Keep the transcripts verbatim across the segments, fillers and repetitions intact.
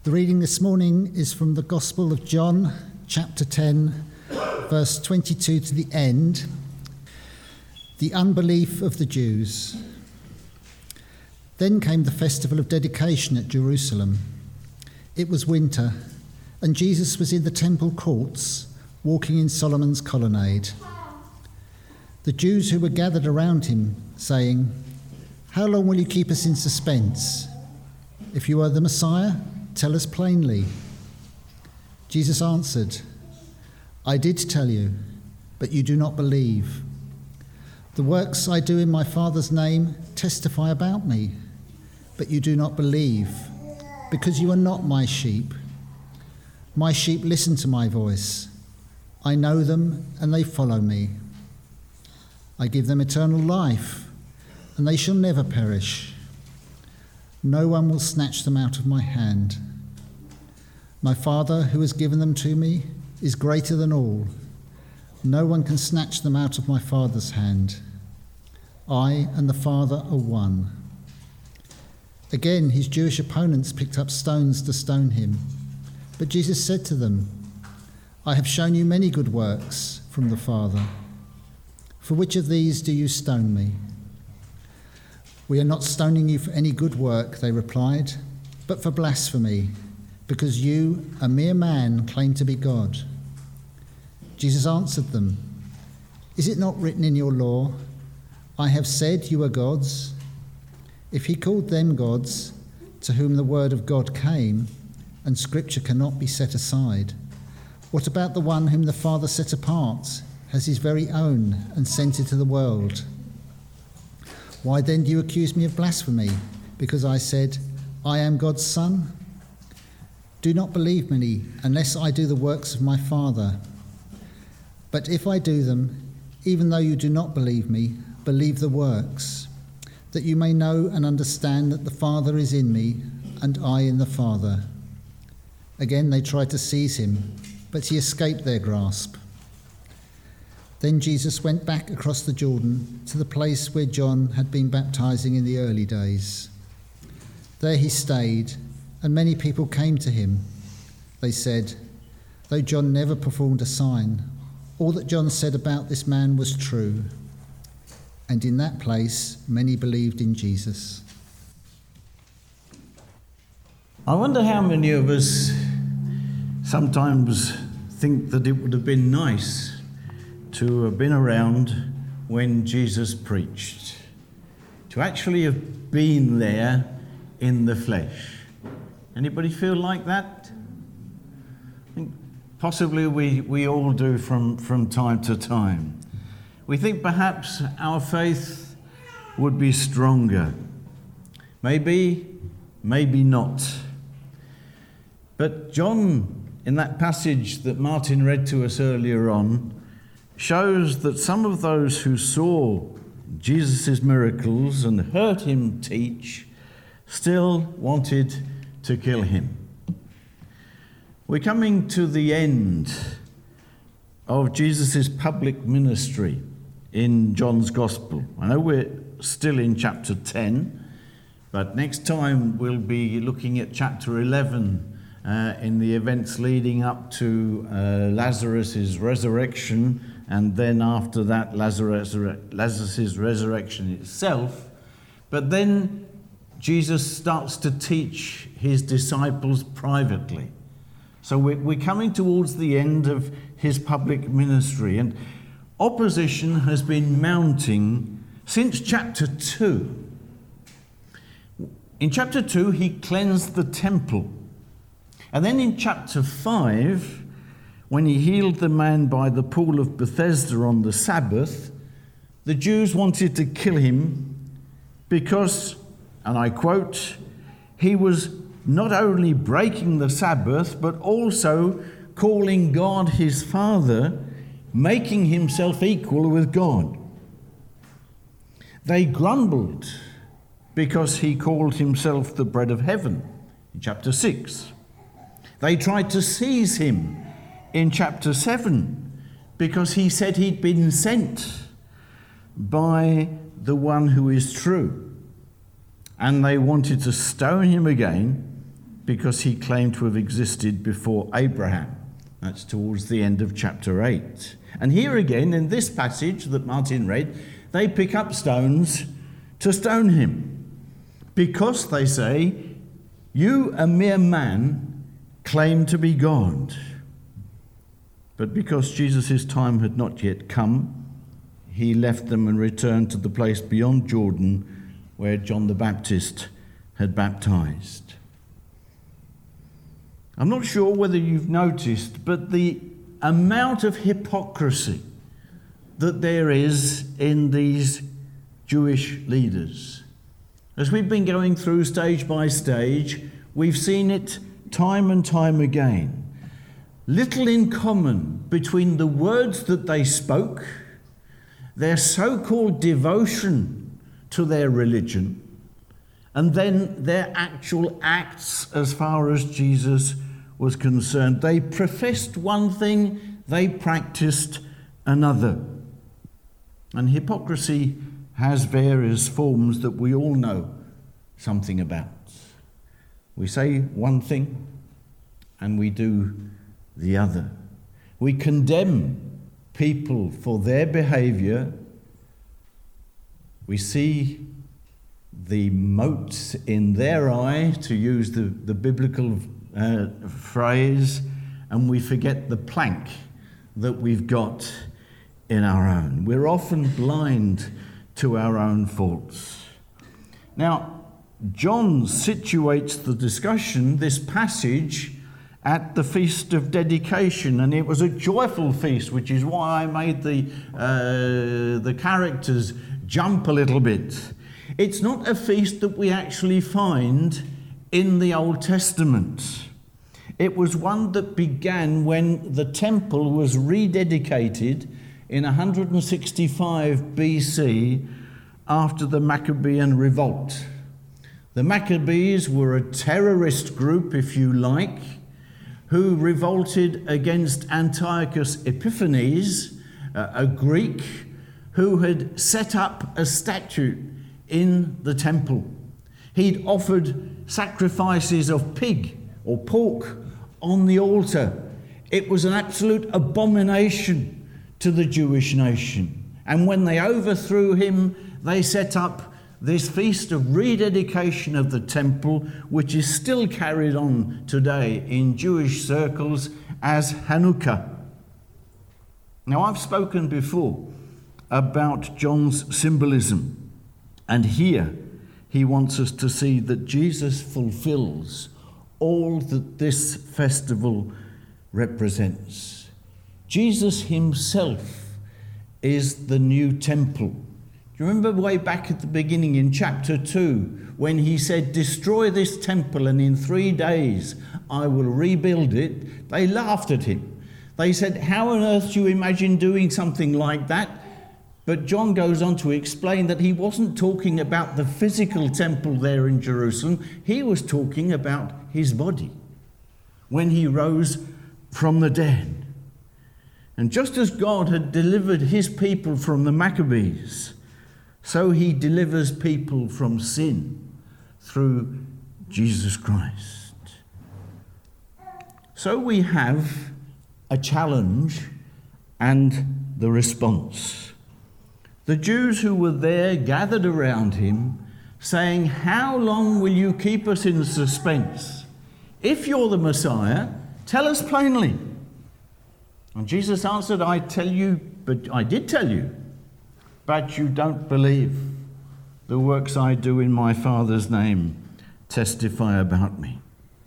The reading this morning is from the Gospel of John, chapter ten, verse twenty-two to the end. The unbelief of the Jews. Then came the festival of dedication at Jerusalem. It was winter, and Jesus was in the temple courts, walking in Solomon's colonnade. The Jews who were gathered around him, saying, "How long will you keep us in suspense? If you are the Messiah, tell us plainly." Jesus answered, "I did tell you, but you do not believe. The works I do in my Father's name testify about me, but you do not believe, because you are not my sheep. My sheep listen to my voice. I know them, and they follow me. I give them eternal life, and they shall never perish. No one will snatch them out of my hand. My Father, who has given them to me, is greater than all. No one can snatch them out of my Father's hand. I and the Father are one." Again, his Jewish opponents picked up stones to stone him. But Jesus said to them, "I have shown you many good works from the Father. For which of these do you stone me?" "We are not stoning you for any good work," they replied, "but for blasphemy, because you, a mere man, claim to be God." Jesus answered them, "Is it not written in your law, 'I have said you are gods'? If he called them gods, to whom the word of God came, and scripture cannot be set aside, what about the one whom the Father set apart, as his very own, and sent into the world? Why then do you accuse me of blasphemy, because I said, 'I am God's Son'? Do not believe me unless I do the works of my Father. But if I do them, even though you do not believe me, believe the works, that you may know and understand that the Father is in me, and I in the Father." Again they tried to seize him, but he escaped their grasp. Then Jesus went back across the Jordan to the place where John had been baptizing in the early days. There he stayed, and many people came to him. They said, "Though John never performed a sign, all that John said about this man was true." And in that place, many believed in Jesus. I wonder how many of us sometimes think that it would have been nice to have been around when Jesus preached, to actually have been there in the flesh. Anybody feel like that? I think possibly we, we all do from, from time to time. We think perhaps our faith would be stronger. Maybe, maybe not. But John, in that passage that Martin read to us earlier on, shows that some of those who saw Jesus' miracles and heard him teach still wanted to kill him. We're coming to the end of Jesus' public ministry in John's Gospel. I know we're still in chapter ten, but next time we'll be looking at chapter eleven uh, in the events leading up to uh, Lazarus' resurrection, and then after that Lazarus, Lazarus' resurrection itself. But then Jesus starts to teach his disciples privately. So we're, we're coming towards the end of his public ministry, and opposition has been mounting since chapter two. In chapter two, he cleansed the temple. And then in chapter five, when he healed the man by the pool of Bethesda on the Sabbath, the Jews wanted to kill him because, and I quote, he was not only breaking the Sabbath, but also calling God his Father, making himself equal with God. They grumbled because he called himself the bread of heaven in chapter six. They tried to seize him in chapter seven because he said he'd been sent by the one who is true. And they wanted to stone him again because he claimed to have existed before Abraham. That's towards the end of chapter eight. And here again, in this passage that Martin read, they pick up stones to stone him, because they say, "You, a mere man, claim to be God." But because Jesus' time had not yet come, he left them and returned to the place beyond Jordan where John the Baptist had baptized. I'm not sure whether you've noticed, but the amount of hypocrisy that there is in these Jewish leaders. As we've been going through stage by stage, we've seen it time and time again. Little in common between the words that they spoke, their so-called devotion to their religion, and then their actual acts as far as Jesus was concerned. They professed one thing, they practiced another. And hypocrisy has various forms that we all know something about. We say one thing and we do the other. We condemn people for their behavior. We see the mote in their eye, to use the, the biblical uh, phrase, and we forget the plank that we've got in our own. We're often blind to our own faults. Now, John situates the discussion, this passage, at the Feast of Dedication, and it was a joyful feast, which is why I made the uh, the characters jump a little bit. It's not a feast that we actually find in the Old Testament. It was one that began when the temple was rededicated in one hundred sixty-five B C after the Maccabean revolt. The Maccabees were a terrorist group, if you like, who revolted against Antiochus Epiphanes, a Greek, who had set up a statue in the temple. He'd offered sacrifices of pig or pork on the altar. It was an absolute abomination to the Jewish nation. And when they overthrew him, they set up this feast of rededication of the temple, which is still carried on today in Jewish circles as Hanukkah. Now, I've spoken before about John's symbolism, and here he wants us to see that Jesus fulfills all that this festival represents. Jesus himself is the new temple. Do you remember way back at the beginning in chapter two when he said, "Destroy this temple and in three days I will rebuild it"? They laughed at him. They said, "How on earth do you imagine doing something like that?" But John goes on to explain that he wasn't talking about the physical temple there in Jerusalem. He was talking about his body when he rose from the dead. And just as God had delivered his people from the Maccabees, so he delivers people from sin through Jesus Christ. So we have a challenge and the response. The Jews who were there gathered around him, saying, "How long will you keep us in suspense? If you're the Messiah, tell us plainly." And Jesus answered, "I tell you, but I did tell you, but you don't believe. The works I do in my Father's name testify about me."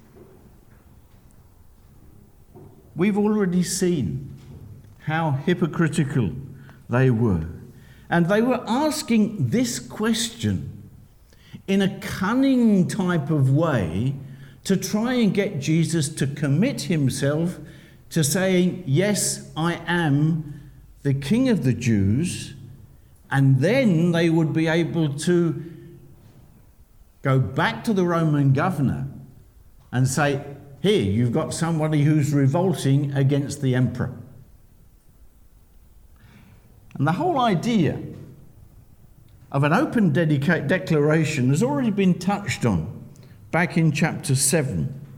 We've already seen how hypocritical they were. And they were asking this question in a cunning type of way to try and get Jesus to commit himself to saying, "Yes, I am the King of the Jews," and then they would be able to go back to the Roman governor and say, "Here, you've got somebody who's revolting against the emperor." And the whole idea of an open dedica- declaration has already been touched on back in chapter seven.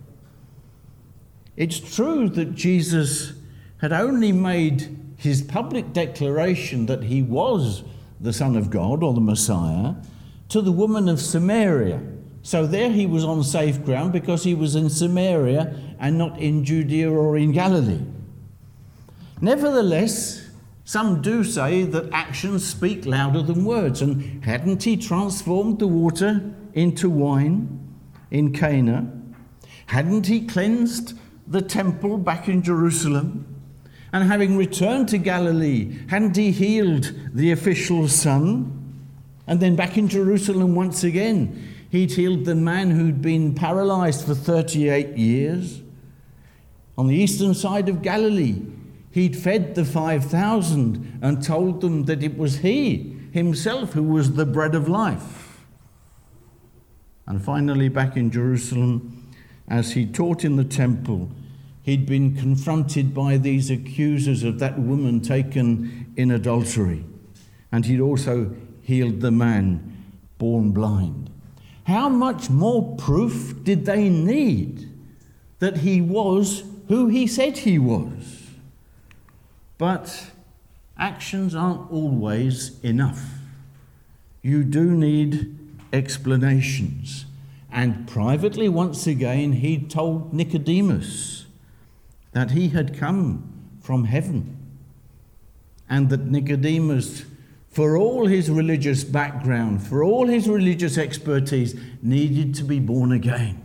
It's true that Jesus had only made his public declaration that he was the Son of God or the Messiah to the woman of Samaria. So there he was on safe ground because he was in Samaria and not in Judea or in Galilee. Nevertheless, some do say that actions speak louder than words. And hadn't he transformed the water into wine in Cana? Hadn't he cleansed the temple back in Jerusalem? And having returned to Galilee, hadn't he healed the official's son? And then back in Jerusalem once again, he'd healed the man who'd been paralyzed for thirty-eight years. On the eastern side of Galilee, he'd fed the five thousand and told them that it was he himself who was the bread of life. And finally, back in Jerusalem, as he taught in the temple, he'd been confronted by these accusers of that woman taken in adultery. And he'd also healed the man born blind. How much more proof did they need that he was who he said he was? But actions aren't always enough. You do need explanations. And privately, once again, he told Nicodemus that he had come from heaven, and that Nicodemus, for all his religious background, for all his religious expertise, needed to be born again.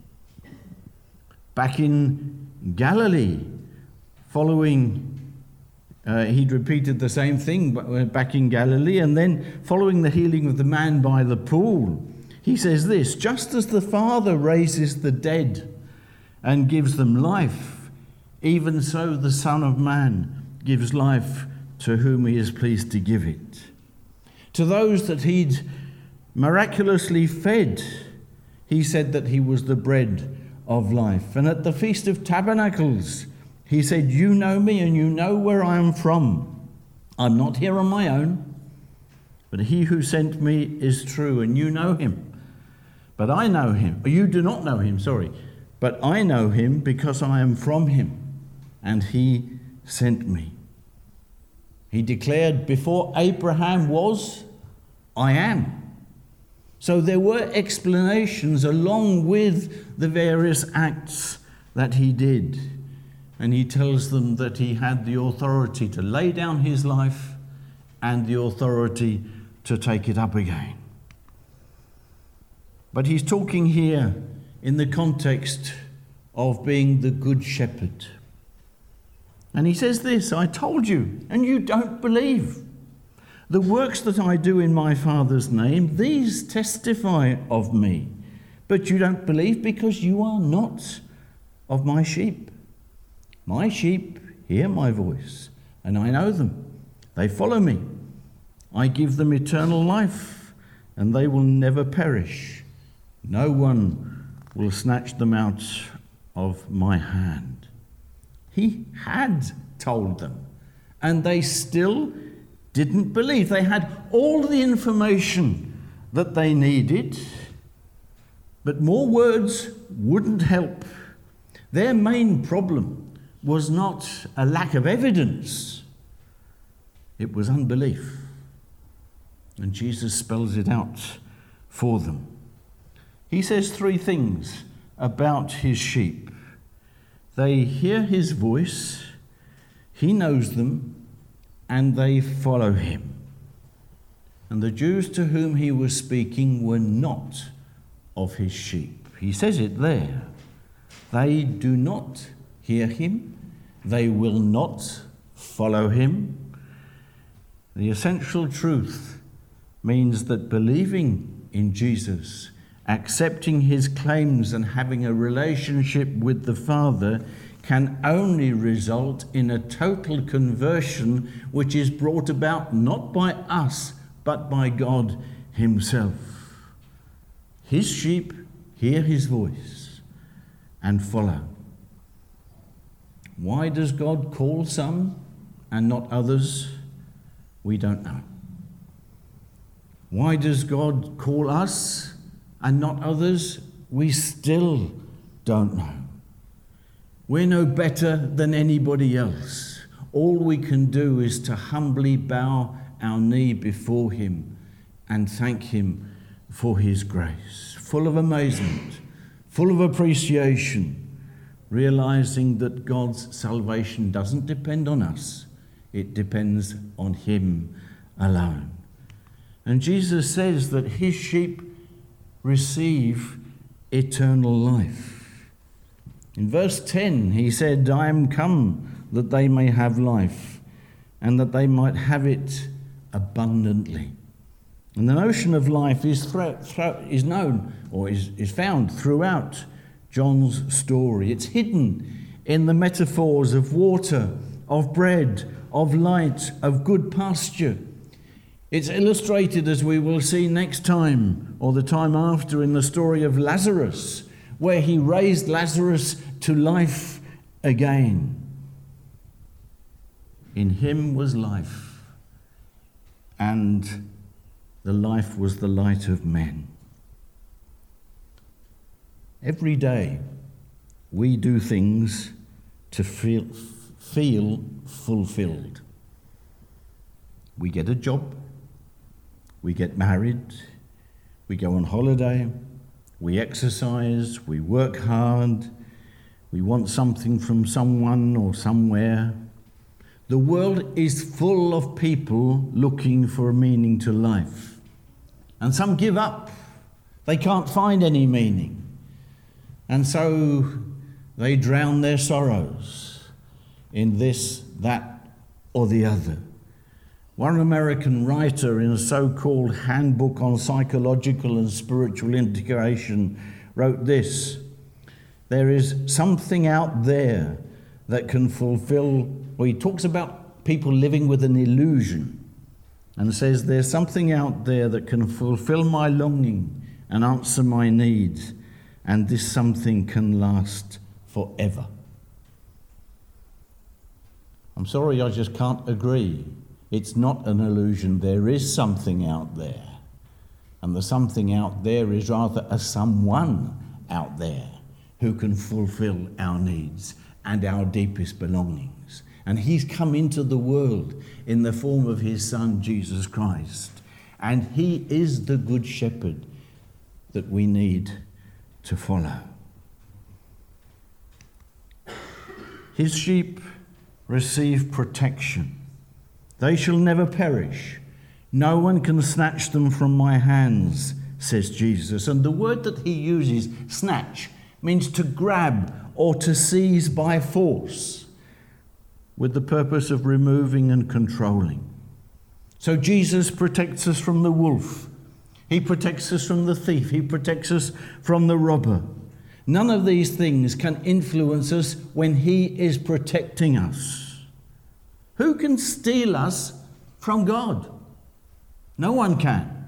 Back in Galilee, following, uh, he'd repeated the same thing back in Galilee, and then following the healing of the man by the pool, he says this: just as the Father raises the dead and gives them life, even so the Son of Man gives life to whom he is pleased to give it. To those that he'd miraculously fed, he said that he was the bread of life. And at the Feast of Tabernacles, he said, you know me and you know where I am from. I'm not here on my own, but he who sent me is true, and you know him. But I know him. You do not know him, sorry. But I know him because I am from him, and he sent me. He declared, before Abraham was, I am. So there were explanations along with the various acts that he did. And he tells them that he had the authority to lay down his life and the authority to take it up again. But he's talking here in the context of being the good shepherd. And he says this: I told you, and you don't believe. The works that I do in my Father's name, these testify of me. But you don't believe because you are not of my sheep. My sheep hear my voice, and I know them. They follow me. I give them eternal life, and they will never perish. No one will snatch them out of my hand. He had told them, and they still didn't believe. They had all the information that they needed, but more words wouldn't help. Their main problem was not a lack of evidence, it was unbelief. And Jesus spells it out for them. He says three things about his sheep. They hear his voice, he knows them, and they follow him. And the Jews to whom he was speaking were not of his sheep. He says it there. They do not hear him. They will not follow him. The essential truth means that believing in Jesus, accepting his claims and having a relationship with the Father can only result in a total conversion which is brought about not by us but by God himself. His sheep hear his voice and follow. Why does God call some and not others? We don't know. Why does God call us and not others? We still don't know. We're no better than anybody else. All we can do is to humbly bow our knee before him and thank him for his grace. Full of amazement, full of appreciation, realizing that God's salvation doesn't depend on us. It depends on him alone. And Jesus says that his sheep receive eternal life. In verse ten, he said, I am come that they may have life, and that they might have it abundantly. And the notion of life is, thro- thro- is known, or is, is found throughout John's story. It's hidden in the metaphors of water, of bread, of light, of good pasture. It's illustrated, as we will see next time, or the time after, in the story of Lazarus, where he raised Lazarus to life again. In him was life, and the life was the light of men. Every day we do things to feel, feel fulfilled. We get a job, we get married, we go on holiday, we exercise, we work hard, we want something from someone or somewhere. The world is full of people looking for a meaning to life. And some give up. They can't find any meaning. And so they drown their sorrows in this, that, or the other. One American writer in a so-called Handbook on Psychological and Spiritual Integration wrote this: there is something out there that can fulfill, well, he talks about people living with an illusion and says there's something out there that can fulfill my longing and answer my needs, and this something can last forever. I'm sorry, I just can't agree. It's not an illusion. There is something out there. And the something out there is rather a someone out there who can fulfill our needs and our deepest belongings. And he's come into the world in the form of his Son, Jesus Christ. And he is the good shepherd that we need to follow. His sheep receive protection. They shall never perish. No one can snatch them from my hands, says Jesus. And the word that he uses, snatch, means to grab or to seize by force, with the purpose of removing and controlling. So Jesus protects us from the wolf. He protects us from the thief. He protects us from the robber. None of these things can influence us when he is protecting us. Who can steal us from God? No one can.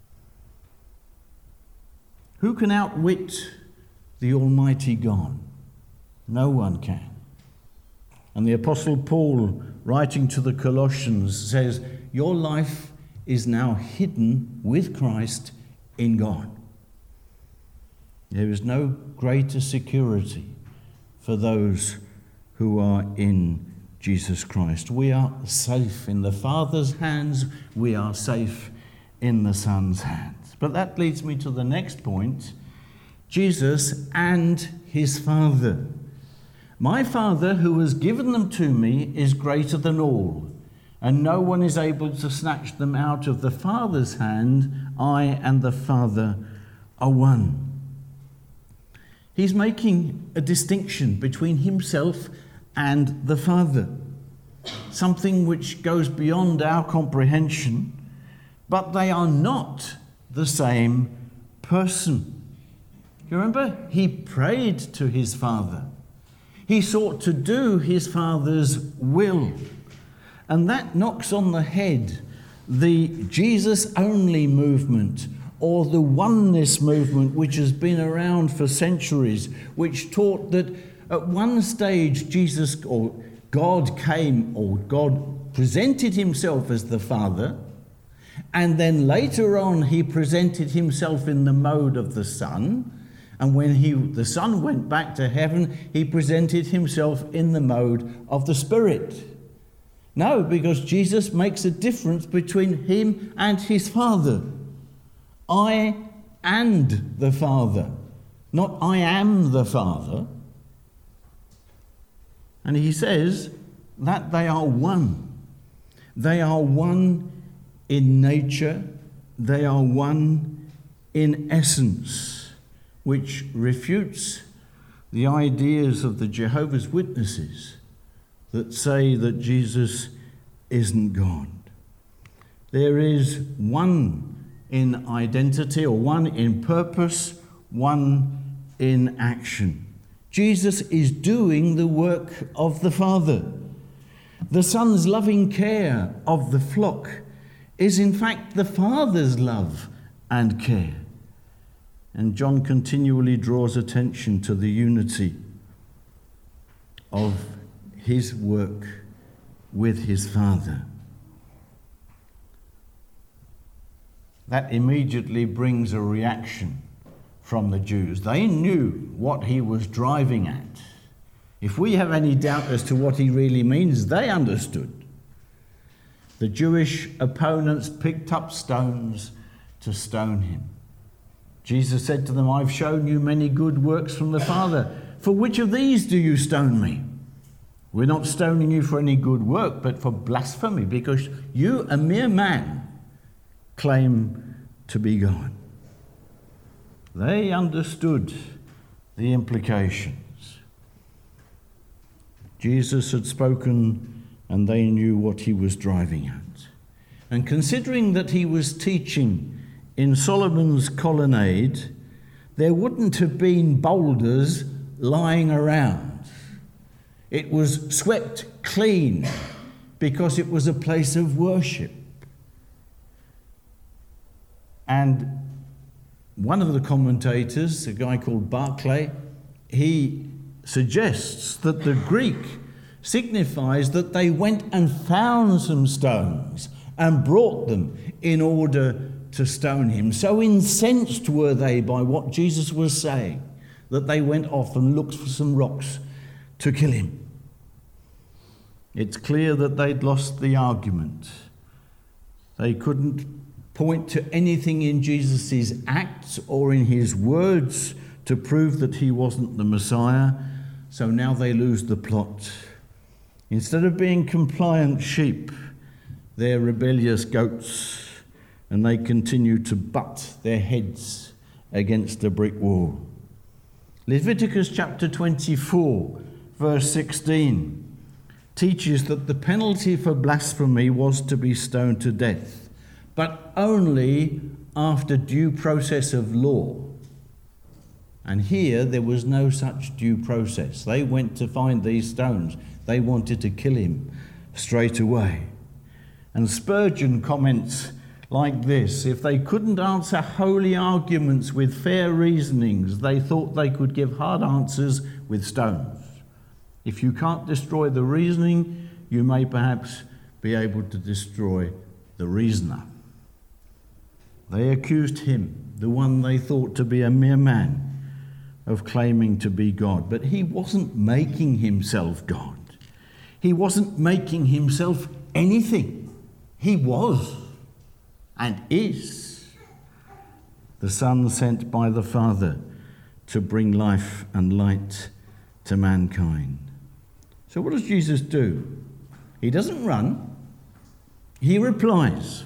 Who can outwit the Almighty God? No one can. And the Apostle Paul, writing to the Colossians, says, your life is now hidden with Christ in God. There is no greater security for those who are in Jesus Christ. We are safe in the Father's hands. We are safe in the Son's hands. But that leads me to the next point. Jesus and his Father. My Father, who has given them to me, is greater than all, and no one is able to snatch them out of the Father's hand. I and the Father are one. He's making a distinction between himself and the Father, something which goes beyond our comprehension, but they are not the same person. You remember? He prayed to his Father. He sought to do his Father's will. And that knocks on the head the Jesus-only movement, or the oneness movement, which has been around for centuries, which taught that at one stage Jesus, or God came, or God presented himself as the Father, and then later on he presented himself in the mode of the Son, And when he, the Son went back to heaven, he presented himself in the mode of the Spirit. No, because Jesus makes a difference between him and his Father. I and the Father, not I am the Father. And he says that they are one. They are one in nature. They are one in essence, which refutes the ideas of the Jehovah's Witnesses that say that Jesus isn't God. There is one in identity, or one in purpose, one in action. Jesus is doing the work of the Father. The Son's loving care of the flock is in fact the Father's love and care. And John continually draws attention to the unity of his work with his Father. That immediately brings a reaction from the Jews. They knew what he was driving at. If we have any doubt as to what he really means, they understood. The Jewish opponents picked up stones to stone him. Jesus said to them, I've shown you many good works from the Father. For which of these do you stone me? We're not stoning you for any good work, but for blasphemy, because you, a mere man, claim to be God. They understood the implications. Jesus had spoken, and they knew what he was driving at. And considering that he was teaching in Solomon's colonnade, there wouldn't have been boulders lying around. It was swept clean because it was a place of worship. And one of the commentators, a guy called Barclay, he suggests that the Greek signifies that they went and found some stones and brought them in order to stone him. So incensed were they by what Jesus was saying that they went off and looked for some rocks to kill him. It's clear that they'd lost the argument. They couldn't point to anything in Jesus' acts or in his words to prove that he wasn't the Messiah, so now they lose the plot. Instead of being compliant sheep, they're rebellious goats, and they continue to butt their heads against a brick wall. Leviticus chapter twenty-four, verse sixteen, teaches that the penalty for blasphemy was to be stoned to death, but only after due process of law. And here there was no such due process. They went to find these stones. They wanted to kill him straight away. And Spurgeon comments like this: if they couldn't answer holy arguments with fair reasonings, they thought they could give hard answers with stones. If you can't destroy the reasoning, you may perhaps be able to destroy the reasoner. They accused him, the one they thought to be a mere man, of claiming to be God. But he wasn't making himself God. He wasn't making himself anything. He was and is the Son sent by the Father to bring life and light to mankind. So what does Jesus do? He doesn't run. He replies.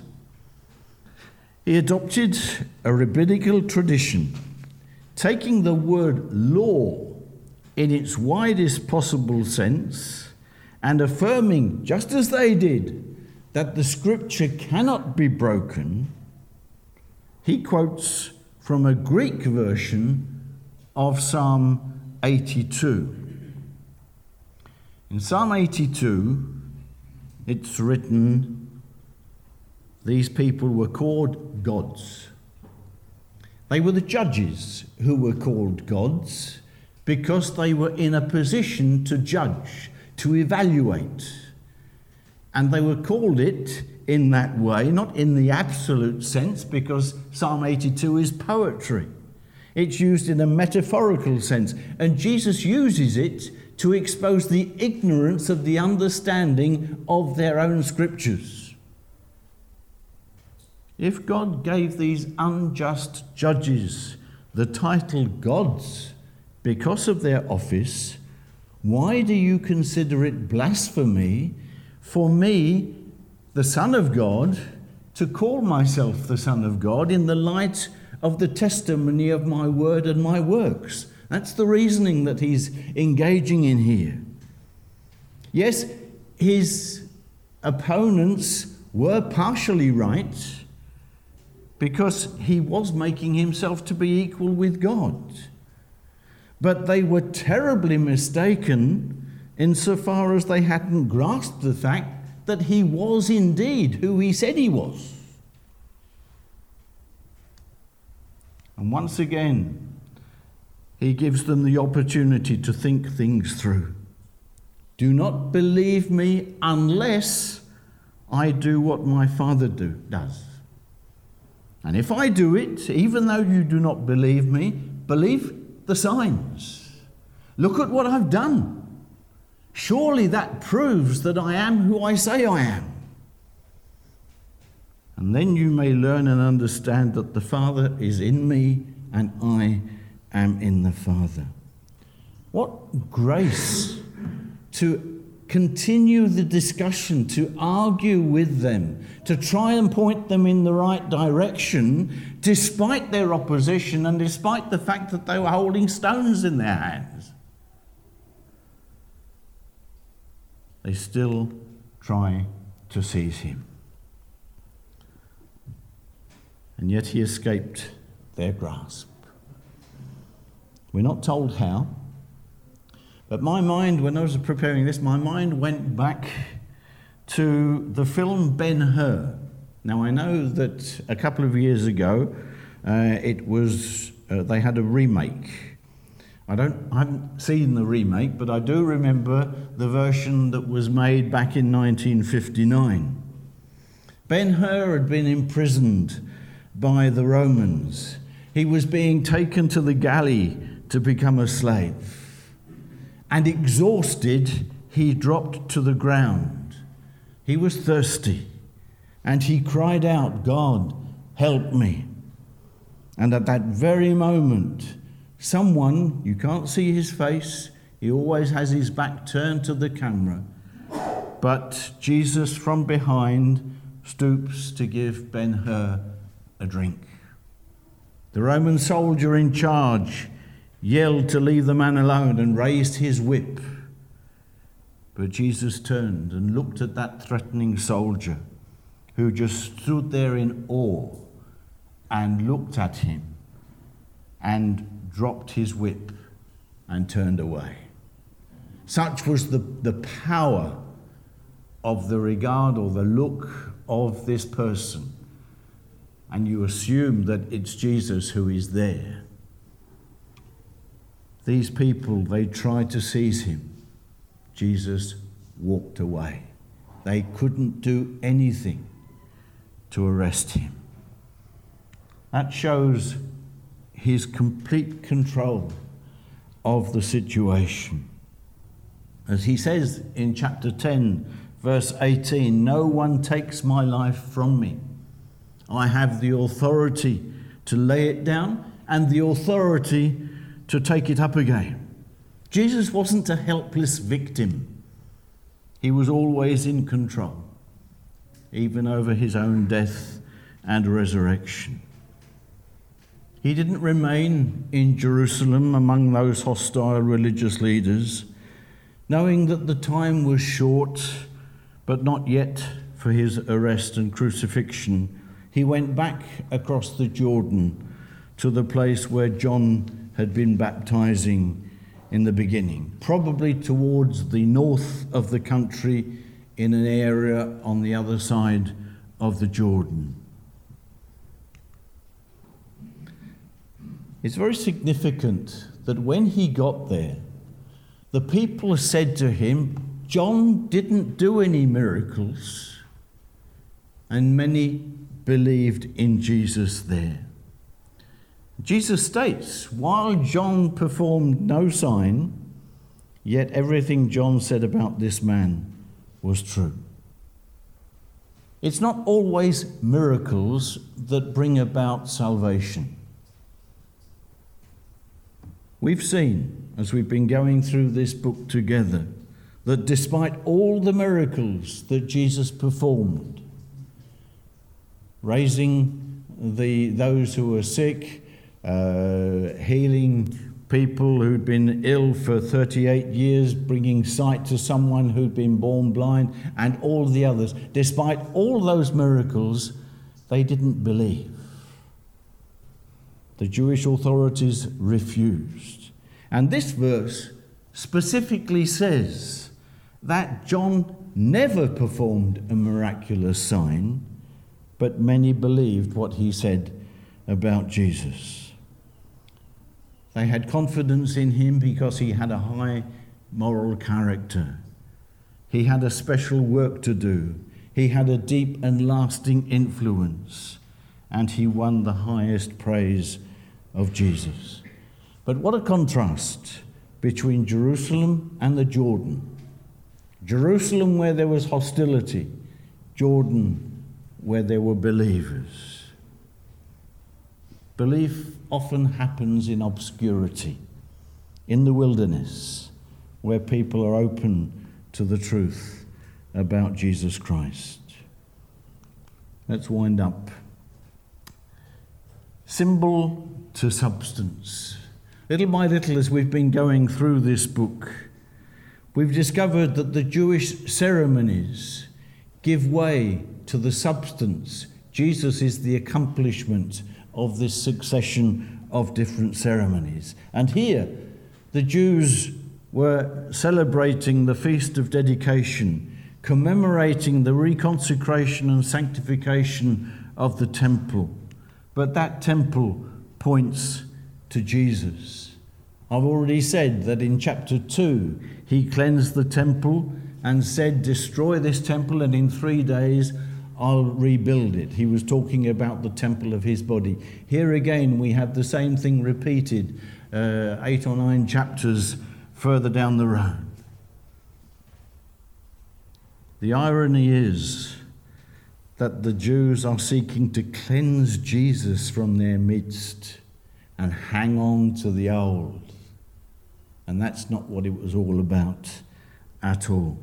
He adopted a rabbinical tradition, taking the word law in its widest possible sense and affirming, just as they did, that the scripture cannot be broken. He quotes from a Greek version of Psalm eighty-two. In Psalm eighty-two, it's written, these people were called gods. They were the judges who were called gods because they were in a position to judge, to evaluate. And they were called it in that way, not in the absolute sense, because Psalm eighty-two is poetry. It's used in a metaphorical sense, and Jesus uses it to expose the ignorance of the understanding of their own scriptures. If God gave these unjust judges the title gods because of their office, why do you consider it blasphemy for me, the Son of God, to call myself the Son of God in the light of the testimony of my word and my works? That's the reasoning that he's engaging in here. Yes, his opponents were partially right because he was making himself to be equal with God. But they were terribly mistaken insofar as they hadn't grasped the fact that he was indeed who he said he was. And once again, he gives them the opportunity to think things through. Do not believe me unless I do what my Father do, does. And if I do it, even though you do not believe me, believe the signs. Look at what I've done. Surely that proves that I am who I say I am. And then you may learn and understand that the Father is in me and I am in the Father. What grace to continue the discussion, to argue with them, to try and point them in the right direction, despite their opposition and despite the fact that they were holding stones in their hands. They still try to seize him. And yet he escaped their grasp. We're not told how, but my mind, when I was preparing this, my mind went back to the film Ben-Hur. Now, I know that a couple of years ago, uh, it was uh, they had a remake. I don't, I haven't seen the remake, but I do remember the version that was made back in nineteen fifty-nine. Ben-Hur had been imprisoned by the Romans. He was being taken to the galley to become a slave. And exhausted, he dropped to the ground. He was thirsty, and he cried out, "God, help me." And at that very moment, someone, you can't see his face, he always has his back turned to the camera, but Jesus from behind stoops to give Ben-Hur a drink. The Roman soldier in charge yelled to leave the man alone and raised his whip. But Jesus turned and looked at that threatening soldier who just stood there in awe and looked at him and dropped his whip and turned away. Such was the, the power of the regard or the look of this person. And you assume that it's Jesus who is there. These people, they tried to seize him. Jesus walked away. They couldn't do anything to arrest him. That shows his complete control of the situation. As he says in chapter ten, verse eighteen, "No one takes my life from me. I have the authority to lay it down and the authority to take it up again." Jesus wasn't a helpless victim. He was always in control, even over his own death and resurrection. He didn't remain in Jerusalem among those hostile religious leaders, knowing that the time was short, but not yet for his arrest and crucifixion. He went back across the Jordan to the place where John had been baptizing in the beginning, probably towards the north of the country in an area on the other side of the Jordan. It's very significant that when he got there, the people said to him, "John didn't do any miracles," and many believed in Jesus there. Jesus states, while John performed no sign, yet everything John said about this man was true. It's not always miracles that bring about salvation. We've seen, as we've been going through this book together, that despite all the miracles that Jesus performed, raising the those who were sick, uh, healing people who'd been ill for thirty-eight years, bringing sight to someone who'd been born blind, and all the others. Despite all those miracles, they didn't believe. The Jewish authorities refused. And this verse specifically says that John never performed a miraculous sign, but many believed what he said about Jesus. They had confidence in him because he had a high moral character. He had a special work to do. He had a deep and lasting influence. And he won the highest praise of Jesus. But what a contrast between Jerusalem and the Jordan. Jerusalem, where there was hostility. Jordan, where there were believers. Belief often happens in obscurity, in the wilderness, where people are open to the truth about Jesus Christ. Let's wind up. Symbol to substance. Little by little, as we've been going through this book, we've discovered that the Jewish ceremonies give way to the substance. Jesus is the accomplishment of this succession of different ceremonies. And here, the Jews were celebrating the Feast of Dedication, commemorating the reconsecration and sanctification of the temple. But that temple points to Jesus. I've already said that in chapter two, he cleansed the temple and said, destroy this temple and in three days I'll rebuild it. He was talking about the temple of his body. Here again, we have the same thing repeated uh, eight or nine chapters further down the road. The irony is that the Jews are seeking to cleanse Jesus from their midst and hang on to the old. And that's not what it was all about at all.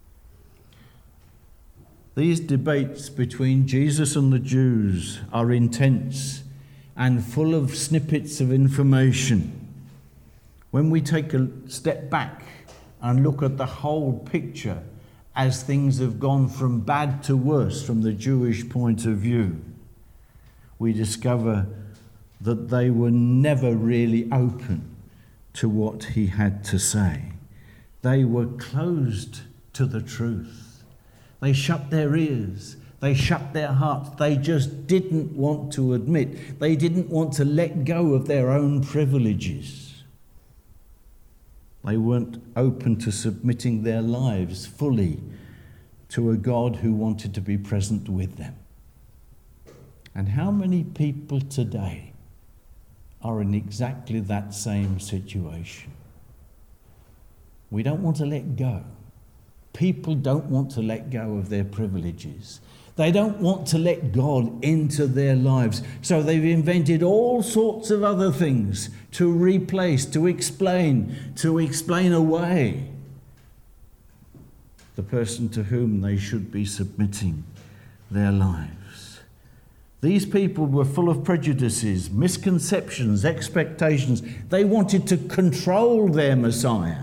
These debates between Jesus and the Jews are intense and full of snippets of information. When we take a step back and look at the whole picture as things have gone from bad to worse from the Jewish point of view, we discover that they were never really open to what he had to say. They were closed to the truth. They shut their ears. They shut their hearts. They just didn't want to admit. They didn't want to let go of their own privileges. They weren't open to submitting their lives fully to a God who wanted to be present with them. And how many people today are in exactly that same situation? We don't want to let go. People don't want to let go of their privileges. They don't want to let God into their lives. So they've invented all sorts of other things to replace, to explain, to explain away the person to whom they should be submitting their lives. These people were full of prejudices, misconceptions, expectations. They wanted to control their Messiah.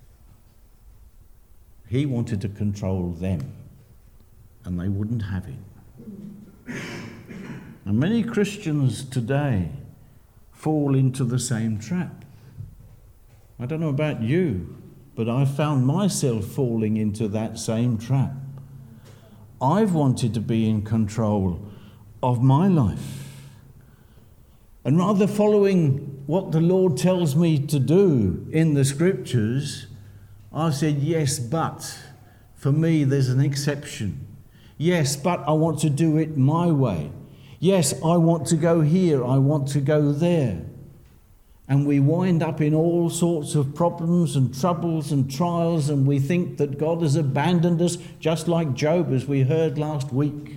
He wanted to control them, and they wouldn't have it. And many Christians today fall into the same trap. I don't know about you, but I found myself falling into that same trap. I've wanted to be in control of my life. And rather following what the Lord tells me to do in the scriptures, I've said, yes, but for me there's an exception. Yes, but I want to do it my way. Yes, I want to go here, I want to go there. And we wind up in all sorts of problems and troubles and trials, and we think that God has abandoned us, just like Job, as we heard last week.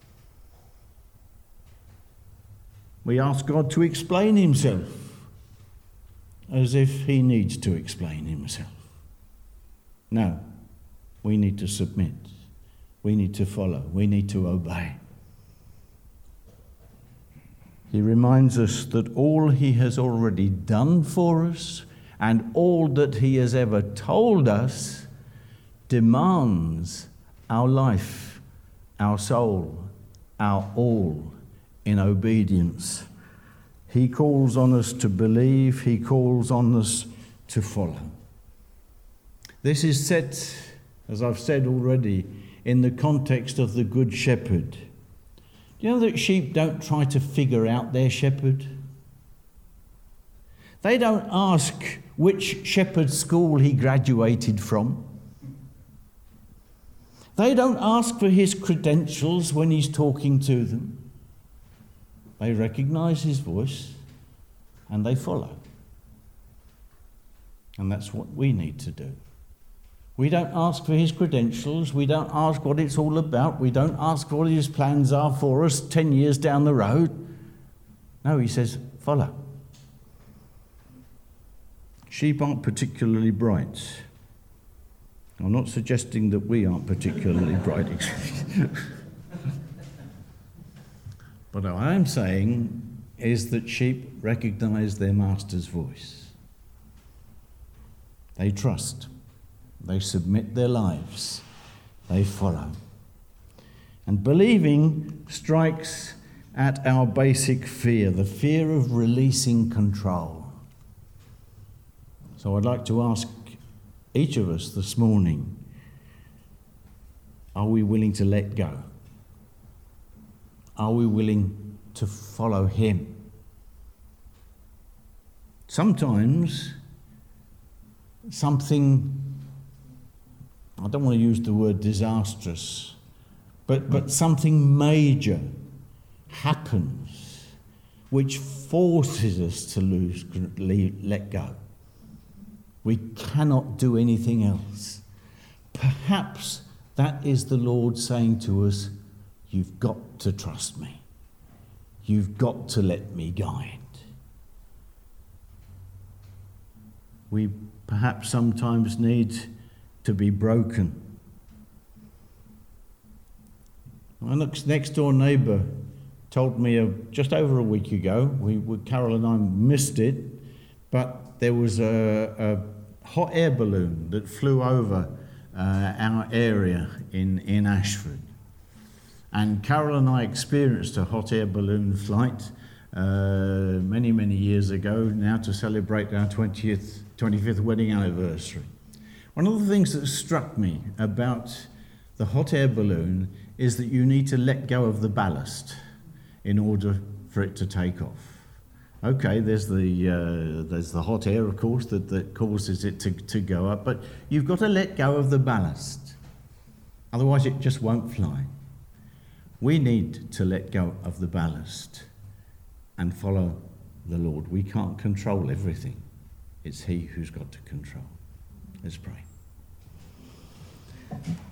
We ask God to explain himself, as if he needs to explain himself. No, we need to submit. We need to follow. We need to obey. He reminds us that all he has already done for us and all that he has ever told us demands our life, our soul, our all in obedience. He calls on us to believe. He calls on us to follow. This is set, as I've said already, in the context of the Good Shepherd. Do you know that sheep don't try to figure out their shepherd? They don't ask which shepherd school he graduated from. They don't ask for his credentials when he's talking to them. They recognise his voice and they follow. And that's what we need to do. We don't ask for his credentials. We don't ask what it's all about. We don't ask what his plans are for us ten years down the road. No, he says, follow. Sheep aren't particularly bright. I'm not suggesting that we aren't particularly bright. But what I am saying is that sheep recognise their master's voice. They trust. They submit their lives. They follow. And believing strikes at our basic fear, the fear of releasing control. So I'd like to ask each of us this morning, are we willing to let go? Are we willing to follow him? Sometimes something, I don't want to use the word disastrous, but, but something major happens which forces us to lose, let go. We cannot do anything else. Perhaps that is the Lord saying to us, you've got to trust me. You've got to let me guide. We perhaps sometimes need to be broken. My next door neighbour told me uh, just over a week ago, we, we, Carol and I missed it, but there was a, a hot air balloon that flew over uh, our area in, in Ashford. And Carol and I experienced a hot air balloon flight uh, many, many years ago, now to celebrate our twentieth, twenty-fifth wedding anniversary. One of the things that struck me about the hot air balloon is that you need to let go of the ballast in order for it to take off. Okay, there's the uh, there's the hot air, of course, that, that causes it to, to go up, but you've got to let go of the ballast. Otherwise it just won't fly. We need to let go of the ballast and follow the Lord. We can't control everything. It's he who's got to control. Let's pray.